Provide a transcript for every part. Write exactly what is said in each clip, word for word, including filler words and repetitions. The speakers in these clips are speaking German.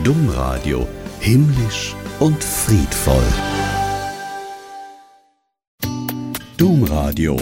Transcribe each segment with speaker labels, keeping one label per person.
Speaker 1: Domradio. Himmlisch und friedvoll. Domradio.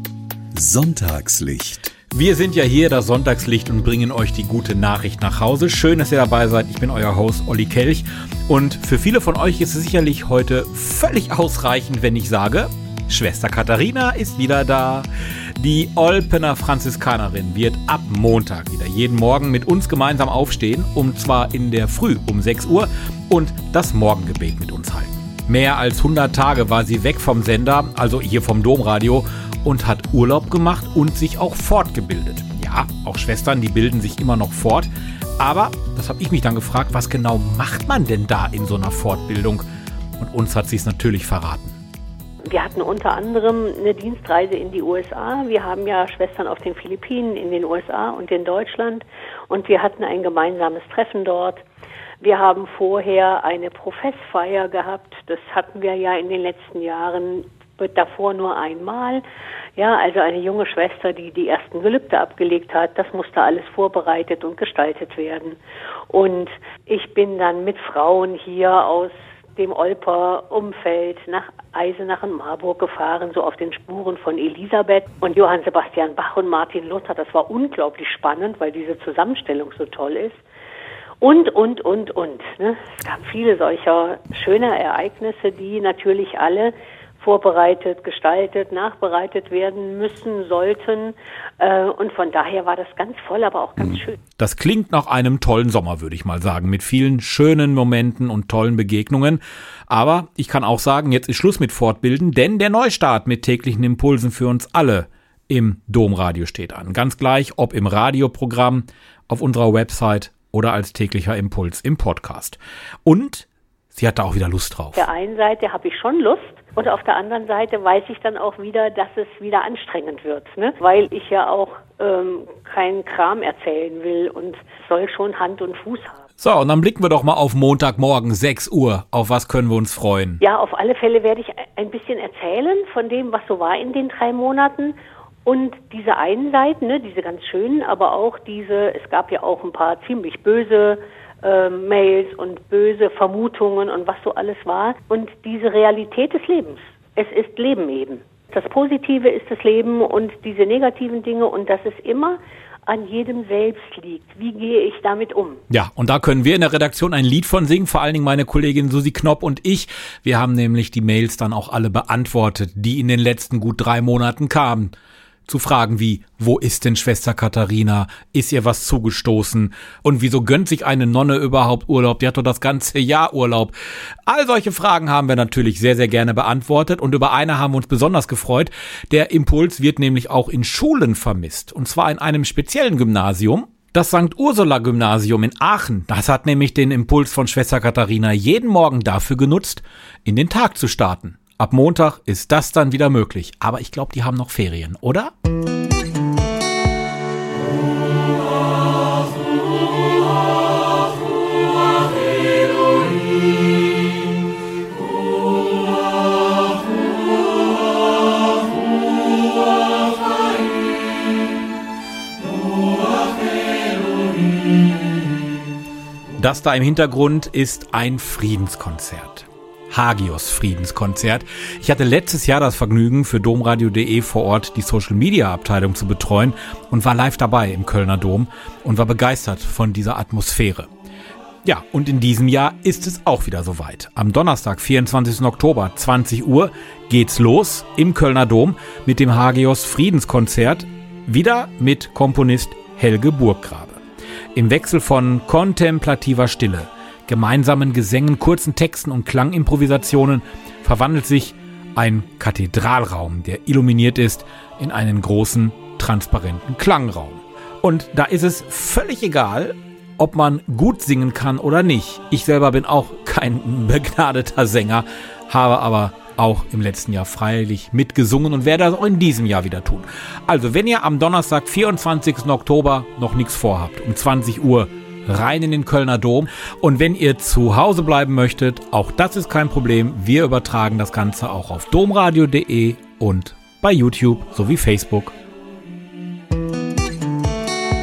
Speaker 1: Sonntagslicht.
Speaker 2: Wir sind ja hier, das Sonntagslicht, und bringen euch die gute Nachricht nach Hause. Schön, dass ihr dabei seid. Ich bin euer Host Olli Kelch. Und für viele von euch ist es sicherlich heute völlig ausreichend, wenn ich sage, Schwester Katharina ist wieder da. Die Olpener Franziskanerin wird ab Montag wieder jeden Morgen mit uns gemeinsam aufstehen, und zwar in der Früh um sechs Uhr, und das Morgengebet mit uns halten. Mehr als hundert Tage war sie weg vom Sender, also hier vom Domradio, und hat Urlaub gemacht und sich auch fortgebildet. Ja, auch Schwestern, die bilden sich immer noch fort. Aber, das habe ich mich dann gefragt, was genau macht man denn da in so einer Fortbildung? Und uns hat sie es natürlich verraten.
Speaker 3: Wir hatten unter anderem eine Dienstreise in die U S A. Wir haben ja Schwestern auf den Philippinen, in den U S A und in Deutschland. Und wir hatten ein gemeinsames Treffen dort. Wir haben vorher eine Professfeier gehabt. Das hatten wir ja in den letzten Jahren davor nur einmal. Ja, also eine junge Schwester, die die ersten Gelübde abgelegt hat. Das musste alles vorbereitet und gestaltet werden. Und ich bin dann mit Frauen hier aus dem Olper-Umfeld nach Eisenach und Marburg gefahren, so auf den Spuren von Elisabeth und Johann Sebastian Bach und Martin Luther. Das war unglaublich spannend, weil diese Zusammenstellung so toll ist. Und, und, und, und. Ne? Es gab viele solcher schöner Ereignisse, die natürlich alle vorbereitet, gestaltet, nachbereitet werden müssen, sollten. Und von daher war das ganz voll, aber auch ganz schön.
Speaker 2: Das klingt nach einem tollen Sommer, würde ich mal sagen, mit vielen schönen Momenten und tollen Begegnungen. Aber ich kann auch sagen, jetzt ist Schluss mit Fortbilden, denn der Neustart mit täglichen Impulsen für uns alle im Domradio steht an. Ganz gleich, ob im Radioprogramm, auf unserer Website oder als täglicher Impuls im Podcast. Und sie hat da auch wieder Lust drauf.
Speaker 3: Auf der einen Seite habe ich schon Lust. Und auf der anderen Seite weiß ich dann auch wieder, dass es wieder anstrengend wird, ne? Weil ich ja auch ähm, keinen Kram erzählen will und soll schon Hand und Fuß haben.
Speaker 2: So, und dann blicken wir doch mal auf Montagmorgen, sechs Uhr. Auf was können wir uns freuen?
Speaker 3: Ja, auf alle Fälle werde ich ein bisschen erzählen von dem, was so war in den drei Monaten. Und diese einen Seiten, ne, diese ganz schönen, aber auch diese, es gab ja auch ein paar ziemlich böse Äh, Mails und böse Vermutungen und was so alles war. Und diese Realität des Lebens. Es ist Leben eben. Das Positive ist das Leben und diese negativen Dinge, und dass es immer an jedem selbst liegt. Wie gehe ich damit um?
Speaker 2: Ja, und da können wir in der Redaktion ein Lied von singen, vor allen Dingen meine Kollegin Susi Knopp und ich. Wir haben nämlich die Mails dann auch alle beantwortet, die in den letzten gut drei Monaten kamen. Zu Fragen wie, wo ist denn Schwester Katharina? Ist ihr was zugestoßen? Und wieso gönnt sich eine Nonne überhaupt Urlaub? Die hat doch das ganze Jahr Urlaub. All solche Fragen haben wir natürlich sehr, sehr gerne beantwortet. Und über eine haben wir uns besonders gefreut. Der Impuls wird nämlich auch in Schulen vermisst. Und zwar in einem speziellen Gymnasium. Das Sankt Ursula-Gymnasium in Aachen. Das hat nämlich den Impuls von Schwester Katharina jeden Morgen dafür genutzt, in den Tag zu starten. Ab Montag ist das dann wieder möglich. Aber ich glaube, die haben noch Ferien, oder? Das da im Hintergrund ist ein Friedenskonzert. Hagios Friedenskonzert. Ich hatte letztes Jahr das Vergnügen, für domradio punkt de vor Ort die Social-Media-Abteilung zu betreuen und war live dabei im Kölner Dom und war begeistert von dieser Atmosphäre. Ja, und in diesem Jahr ist es auch wieder soweit. Am Donnerstag, vierundzwanzigsten Oktober, zwanzig Uhr, geht's los im Kölner Dom mit dem Hagios Friedenskonzert, wieder mit Komponist Helge Burggrabe. Im Wechsel von kontemplativer Stille, gemeinsamen Gesängen, kurzen Texten und Klangimprovisationen verwandelt sich ein Kathedralraum, der illuminiert ist, in einen großen, transparenten Klangraum. Und da ist es völlig egal, ob man gut singen kann oder nicht. Ich selber bin auch kein begnadeter Sänger, habe aber auch im letzten Jahr freilich mitgesungen und werde das auch in diesem Jahr wieder tun. Also, wenn ihr am Donnerstag, vierundzwanzigsten Oktober, noch nichts vorhabt, um zwanzig Uhr, rein in den Kölner Dom. Und wenn ihr zu Hause bleiben möchtet, auch das ist kein Problem. Wir übertragen das Ganze auch auf domradio punkt de und bei YouTube sowie Facebook.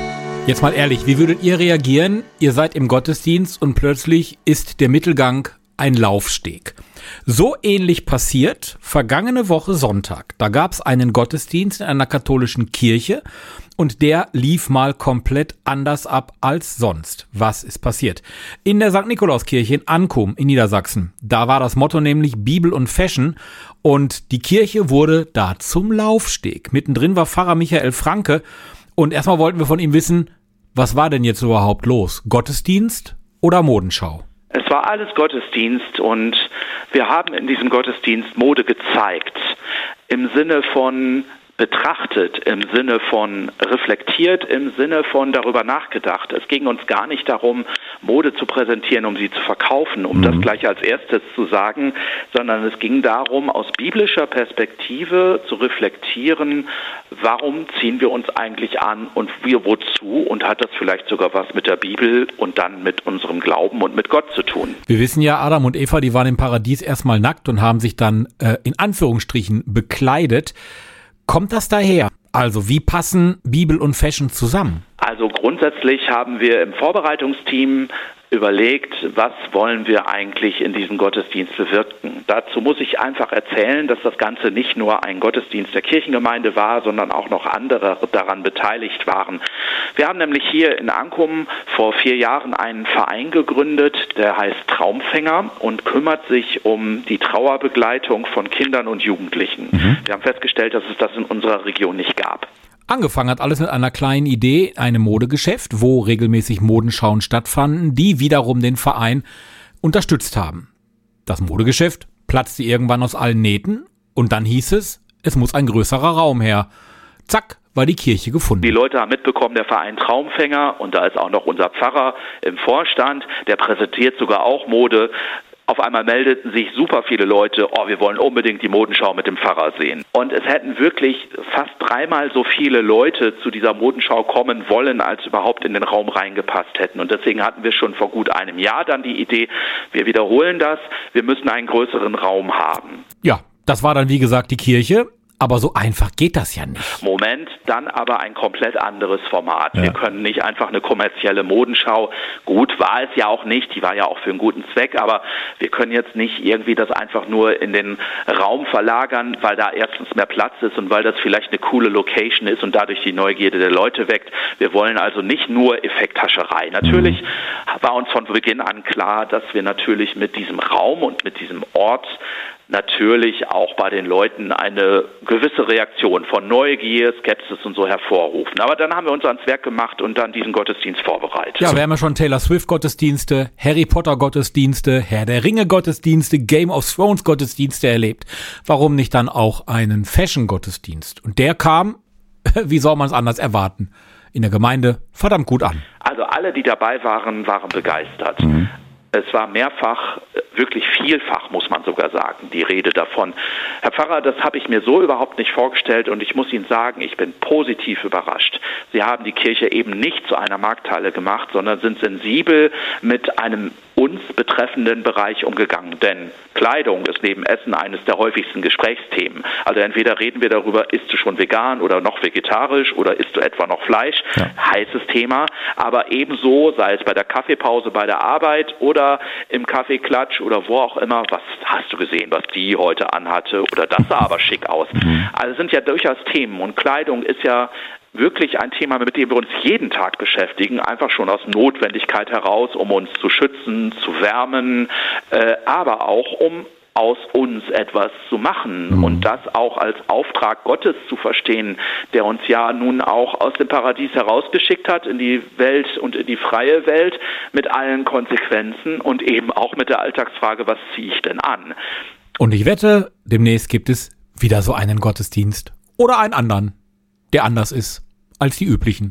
Speaker 2: Jetzt mal ehrlich, wie würdet ihr reagieren? Ihr seid im Gottesdienst und plötzlich ist der Mittelgang ein Laufsteg. So ähnlich passiert vergangene Woche Sonntag. Da gab es einen Gottesdienst in einer katholischen Kirche und der lief mal komplett anders ab als sonst. Was ist passiert? In der Sankt Nikolauskirche in Ankum in Niedersachsen, da war das Motto nämlich Bibel und Fashion und die Kirche wurde da zum Laufsteg. Mittendrin war Pfarrer Michael Franke und erstmal wollten wir von ihm wissen, was war denn jetzt überhaupt los? Gottesdienst oder Modenschau?
Speaker 4: Es war alles Gottesdienst und wir haben in diesem Gottesdienst Mode gezeigt. Im Sinne von betrachtet, im Sinne von reflektiert, im Sinne von darüber nachgedacht. Es ging uns gar nicht darum, Mode zu präsentieren, um sie zu verkaufen, um mhm. das gleich als erstes zu sagen, sondern es ging darum, aus biblischer Perspektive zu reflektieren, warum ziehen wir uns eigentlich an und wir wozu und hat das vielleicht sogar was mit der Bibel und dann mit unserem Glauben und mit Gott zu tun.
Speaker 2: Wir wissen ja, Adam und Eva, die waren im Paradies erstmal nackt und haben sich dann äh, in Anführungsstrichen bekleidet. Kommt das daher? Also wie passen Bibel und Fashion zusammen?
Speaker 4: Also grundsätzlich haben wir im Vorbereitungsteam überlegt, was wollen wir eigentlich in diesem Gottesdienst bewirken. Dazu muss ich einfach erzählen, dass das Ganze nicht nur ein Gottesdienst der Kirchengemeinde war, sondern auch noch andere daran beteiligt waren. Wir haben nämlich hier in Ankum vor vier Jahren einen Verein gegründet, der heißt Traumfänger und kümmert sich um die Trauerbegleitung von Kindern und Jugendlichen. Mhm. Wir haben festgestellt, dass es das in unserer Region nicht gab.
Speaker 2: Angefangen hat alles mit einer kleinen Idee, einem Modegeschäft, wo regelmäßig Modenschauen stattfanden, die wiederum den Verein unterstützt haben. Das Modegeschäft platzte irgendwann aus allen Nähten und dann hieß es, es muss ein größerer Raum her. Zack, war die Kirche gefunden.
Speaker 4: Die Leute haben mitbekommen, der Verein Traumfänger, und da ist auch noch unser Pfarrer im Vorstand, der präsentiert sogar auch Mode. Auf einmal meldeten sich super viele Leute, oh, wir wollen unbedingt die Modenschau mit dem Pfarrer sehen. Und es hätten wirklich fast dreimal so viele Leute zu dieser Modenschau kommen wollen, als überhaupt in den Raum reingepasst hätten. Und deswegen hatten wir schon vor gut einem Jahr dann die Idee, wir wiederholen das, wir müssen einen größeren Raum haben.
Speaker 2: Ja, das war dann wie gesagt die Kirche. Aber so einfach geht das ja nicht.
Speaker 4: Moment, dann aber ein komplett anderes Format. Ja. Wir können nicht einfach eine kommerzielle Modenschau, gut, war es ja auch nicht, die war ja auch für einen guten Zweck, aber wir können jetzt nicht irgendwie das einfach nur in den Raum verlagern, weil da erstens mehr Platz ist und weil das vielleicht eine coole Location ist und dadurch die Neugierde der Leute weckt. Wir wollen also nicht nur Effekthascherei. Natürlich mhm. war uns von Beginn an klar, dass wir natürlich mit diesem Raum und mit diesem Ort natürlich auch bei den Leuten eine gewisse Reaktion von Neugier, Skepsis und so hervorrufen. Aber dann haben wir uns ans Werk gemacht und dann diesen Gottesdienst vorbereitet.
Speaker 2: Ja, wir haben ja schon Taylor Swift Gottesdienste, Harry Potter Gottesdienste, Herr der Ringe Gottesdienste, Game of Thrones Gottesdienste erlebt. Warum nicht dann auch einen Fashion Gottesdienst? Und der kam, wie soll man es anders erwarten, in der Gemeinde verdammt gut an.
Speaker 4: Also alle, die dabei waren, waren begeistert. Mhm. Es war mehrfach, wirklich vielfach, muss man sogar sagen, die Rede davon. Herr Pfarrer, das habe ich mir so überhaupt nicht vorgestellt und ich muss Ihnen sagen, ich bin positiv überrascht. Sie haben die Kirche eben nicht zu einer Markthalle gemacht, sondern sind sensibel mit einem uns betreffenden Bereich umgegangen. Denn Kleidung ist neben Essen eines der häufigsten Gesprächsthemen. Also entweder reden wir darüber, isst du schon vegan oder noch vegetarisch oder isst du etwa noch Fleisch? Ja. Heißes Thema. Aber ebenso, sei es bei der Kaffeepause bei der Arbeit oder im Kaffeeklatsch oder wo auch immer, was hast du gesehen, was die heute anhatte oder das sah aber schick aus. Mhm. Also sind ja durchaus Themen und Kleidung ist ja wirklich ein Thema, mit dem wir uns jeden Tag beschäftigen, einfach schon aus Notwendigkeit heraus, um uns zu schützen, zu wärmen, äh, aber auch um aus uns etwas zu machen mhm. und das auch als Auftrag Gottes zu verstehen, der uns ja nun auch aus dem Paradies herausgeschickt hat in die Welt und in die freie Welt mit allen Konsequenzen und eben auch mit der Alltagsfrage, was ziehe ich denn an?
Speaker 2: Und ich wette, demnächst gibt es wieder so einen Gottesdienst oder einen anderen, der anders ist als die üblichen.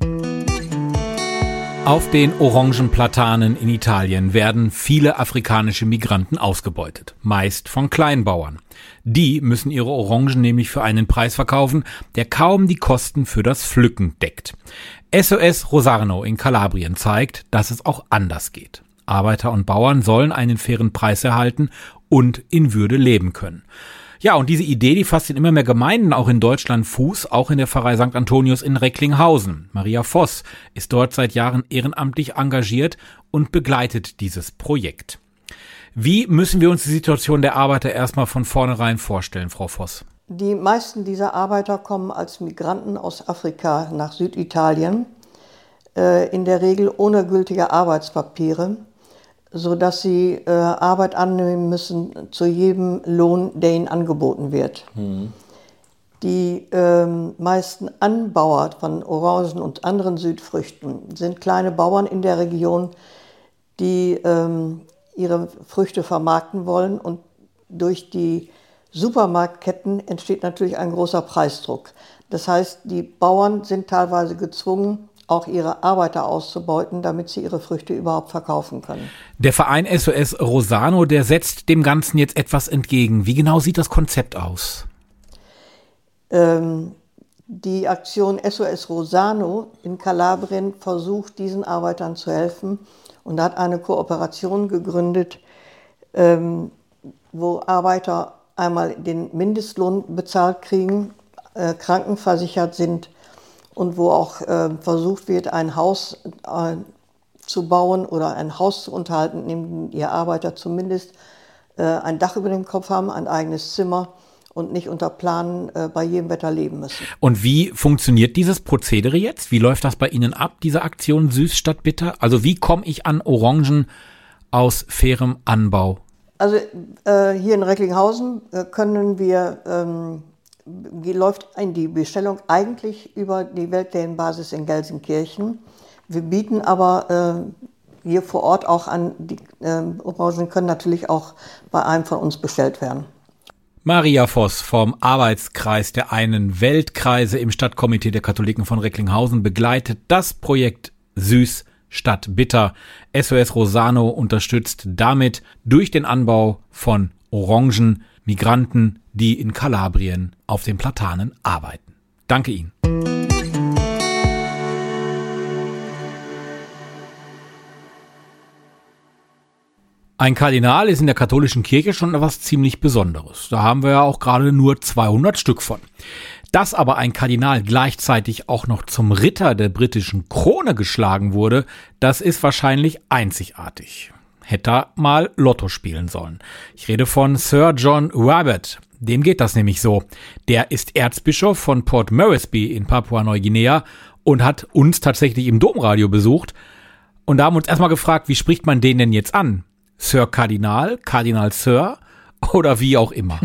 Speaker 2: Auf den Orangenplatanen in Italien werden viele afrikanische Migranten ausgebeutet, meist von Kleinbauern. Die müssen ihre Orangen nämlich für einen Preis verkaufen, der kaum die Kosten für das Pflücken deckt. S O S Rosarno in Kalabrien zeigt, dass es auch anders geht. Arbeiter und Bauern sollen einen fairen Preis erhalten und in Würde leben können. Ja, und diese Idee, die fasst in immer mehr Gemeinden, auch in Deutschland, Fuß, auch in der Pfarrei Sankt Antonius in Recklinghausen. Maria Voss ist dort seit Jahren ehrenamtlich engagiert und begleitet dieses Projekt. Wie müssen wir uns die Situation der Arbeiter erstmal von vornherein vorstellen, Frau Voss?
Speaker 5: Die meisten dieser Arbeiter kommen als Migranten aus Afrika nach Süditalien, äh, in der Regel ohne gültige Arbeitspapiere, sodass sie äh, Arbeit annehmen müssen zu jedem Lohn, der ihnen angeboten wird. Mhm. Die ähm, meisten Anbauer von Orangen und anderen Südfrüchten sind kleine Bauern in der Region, die ähm, ihre Früchte vermarkten wollen, und durch die Supermarktketten entsteht natürlich ein großer Preisdruck. Das heißt, die Bauern sind teilweise gezwungen, auch ihre Arbeiter auszubeuten, damit sie ihre Früchte überhaupt verkaufen können.
Speaker 2: Der Verein S O S Rosano, der setzt dem Ganzen jetzt etwas entgegen. Wie genau sieht das Konzept aus?
Speaker 5: Ähm, die Aktion S O S Rosano in Kalabrien versucht, diesen Arbeitern zu helfen und hat eine Kooperation gegründet, ähm, wo Arbeiter einmal den Mindestlohn bezahlt kriegen, äh, krankenversichert sind und wo auch äh, versucht wird, ein Haus äh, zu bauen oder ein Haus zu unterhalten, in dem die Arbeiter zumindest äh, ein Dach über dem Kopf haben, ein eigenes Zimmer und nicht unter Planen äh, bei jedem Wetter leben müssen.
Speaker 2: Und wie funktioniert dieses Prozedere jetzt? Wie läuft das bei Ihnen ab, diese Aktion Süß statt Bitter? Also wie komme ich an Orangen aus fairem Anbau?
Speaker 5: Also äh, hier in Recklinghausen äh, können wir, ähm, läuft die Bestellung eigentlich über die Weltlädenbasis in Gelsenkirchen. Wir bieten aber äh, hier vor Ort auch an, die äh, Orangen können natürlich auch bei einem von uns bestellt werden.
Speaker 2: Maria Voss vom Arbeitskreis der einen Weltkreise im Stadtkomitee der Katholiken von Recklinghausen begleitet das Projekt Süß statt Bitter. S O S Rosano unterstützt damit durch den Anbau von Orangen Migranten, die in Kalabrien auf den Platanen arbeiten. Danke Ihnen. Ein Kardinal ist in der katholischen Kirche schon etwas ziemlich Besonderes. Da haben wir ja auch gerade nur zweihundert Stück von. Dass aber ein Kardinal gleichzeitig auch noch zum Ritter der britischen Krone geschlagen wurde, das ist wahrscheinlich einzigartig. Hätte er mal Lotto spielen sollen. Ich rede von Sir John Rabbit. Dem geht das nämlich so. Der ist Erzbischof von Port Moresby in Papua-Neuguinea und hat uns tatsächlich im Domradio besucht. Und da haben wir uns erstmal gefragt, wie spricht man den denn jetzt an? Sir Kardinal, Kardinal Sir oder wie auch immer.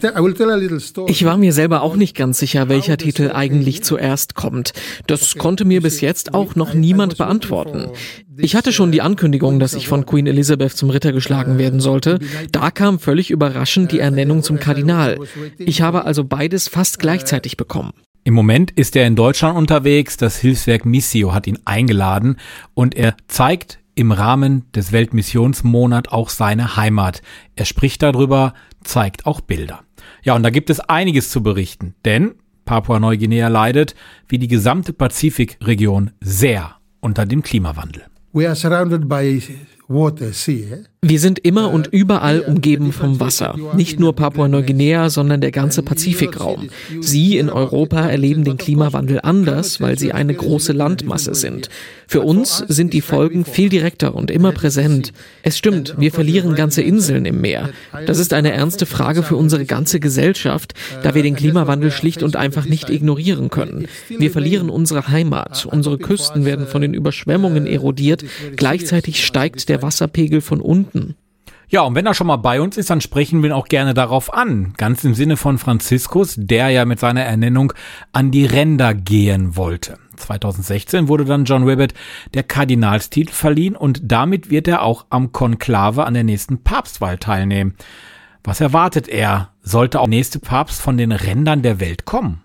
Speaker 6: Ich war mir selber auch nicht ganz sicher, welcher Titel eigentlich zuerst kommt. Das konnte mir bis jetzt auch noch niemand beantworten. Ich hatte schon die Ankündigung, dass ich von Queen Elizabeth zum Ritter geschlagen werden sollte. Da kam völlig überraschend die Ernennung zum Kardinal. Ich habe also beides fast gleichzeitig bekommen.
Speaker 2: Im Moment ist er in Deutschland unterwegs. Das Hilfswerk Missio hat ihn eingeladen und er zeigt im Rahmen des Weltmissionsmonats auch seine Heimat. Er spricht darüber, zeigt auch Bilder. Ja, und da gibt es einiges zu berichten, denn Papua-Neuguinea leidet, wie die gesamte Pazifikregion, sehr unter dem Klimawandel.
Speaker 7: We are surrounded by water, sea.
Speaker 6: Wir sind immer und überall umgeben vom Wasser. Nicht nur Papua-Neuguinea, sondern der ganze Pazifikraum. Sie in Europa erleben den Klimawandel anders, weil sie eine große Landmasse sind. Für uns sind die Folgen viel direkter und immer präsent. Es stimmt, wir verlieren ganze Inseln im Meer. Das ist eine ernste Frage für unsere ganze Gesellschaft, da wir den Klimawandel schlicht und einfach nicht ignorieren können. Wir verlieren unsere Heimat. Unsere Küsten werden von den Überschwemmungen erodiert. Gleichzeitig steigt der Wasserpegel von unten.
Speaker 2: Ja, und wenn er schon mal bei uns ist, dann sprechen wir ihn auch gerne darauf an. Ganz im Sinne von Franziskus, der ja mit seiner Ernennung an die Ränder gehen wollte. zweitausendsechzehn wurde dann John Rabbit der Kardinalstitel verliehen und damit wird er auch am Konklave an der nächsten Papstwahl teilnehmen. Was erwartet er? Sollte auch der nächste Papst von den Rändern der Welt kommen?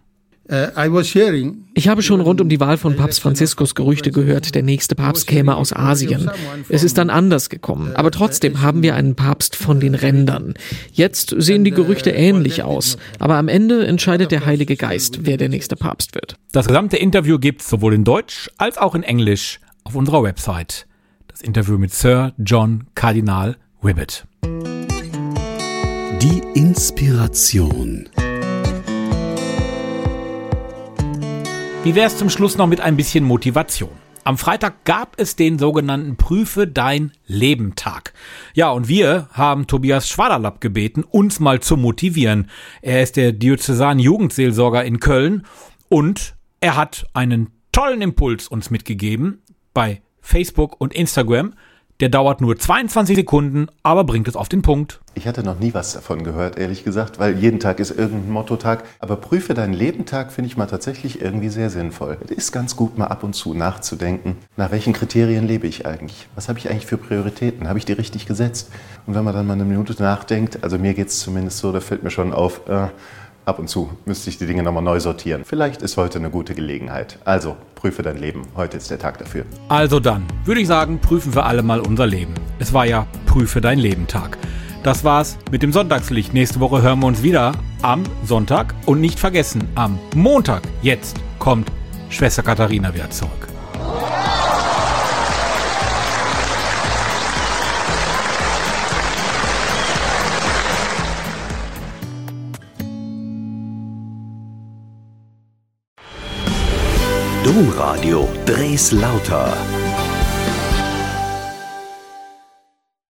Speaker 6: Ich habe schon rund um die Wahl von Papst Franziskus Gerüchte gehört, der nächste Papst käme aus Asien. Es ist dann anders gekommen, aber trotzdem haben wir einen Papst von den Rändern. Jetzt sehen die Gerüchte ähnlich aus, aber am Ende entscheidet der Heilige Geist, wer der nächste Papst wird.
Speaker 2: Das gesamte Interview gibt's sowohl in Deutsch als auch in Englisch auf unserer Website. Das Interview mit Sir John Kardinal Rabbit.
Speaker 1: Die Inspiration.
Speaker 2: Wie wär's zum Schluss noch mit ein bisschen Motivation? Am Freitag gab es den sogenannten Prüfe dein Leben Tag. Ja, und wir haben Tobias Schwaderlapp gebeten, uns mal zu motivieren. Er ist der diözesan Jugendseelsorger in Köln und er hat einen tollen Impuls uns mitgegeben bei Facebook und Instagram. Der dauert nur zweiundzwanzig Sekunden, aber bringt es auf den Punkt.
Speaker 8: Ich hatte noch nie was davon gehört, ehrlich gesagt, weil jeden Tag ist irgendein Mottotag. Aber Prüfe deinen Lebentag finde ich mal tatsächlich irgendwie sehr sinnvoll. Es ist ganz gut, mal ab und zu nachzudenken, nach welchen Kriterien lebe ich eigentlich? Was habe ich eigentlich für Prioritäten? Habe ich die richtig gesetzt? Und wenn man dann mal eine Minute nachdenkt, also mir geht es zumindest so, da fällt mir schon auf, äh, ab und zu müsste ich die Dinge nochmal neu sortieren. Vielleicht ist heute eine gute Gelegenheit. Also, prüfe dein Leben. Heute ist der Tag dafür.
Speaker 2: Also dann, würde ich sagen, prüfen wir alle mal unser Leben. Es war ja Prüfe dein Leben Tag. Das war's mit dem Sonntagslicht. Nächste Woche hören wir uns wieder am Sonntag. Und nicht vergessen, am Montag, jetzt, kommt Schwester Katharina wieder zurück.
Speaker 1: Domradio Dreslauter.